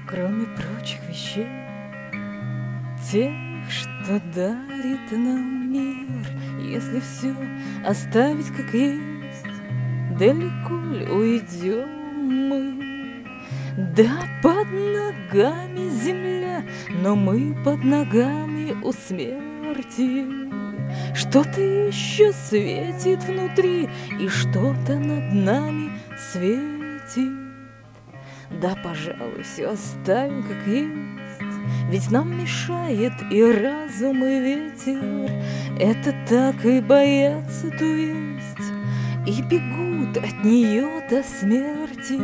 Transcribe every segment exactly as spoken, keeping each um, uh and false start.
Кроме прочих вещей, тех, что дарит нам мир, если все оставить как есть, далеко ли уйдем мы? Да, под ногами земля, но мы под ногами у смерти. Что-то еще светит внутри, и что-то над нами светит. Да, пожалуй, все оставим как есть, ведь нам мешает и разум, и ветер. Это так и боятся, то есть, и бегут от нее до смерти.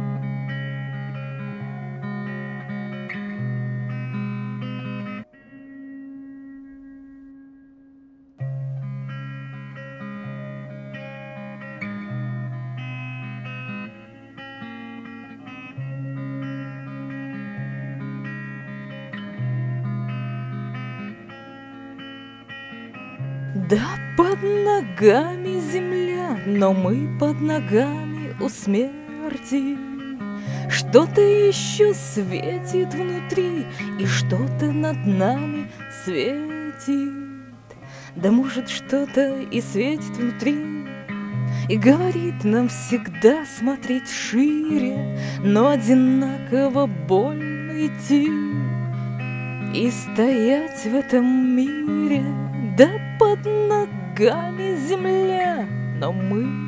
Да, под ногами земля, но мы под ногами у смерти. Что-то еще светит внутри, и что-то над нами светит. Да, может, что-то и светит внутри, и говорит нам всегда смотреть шире, но одинаково больно идти и стоять в этом мире. Да, под ногами земля, но мы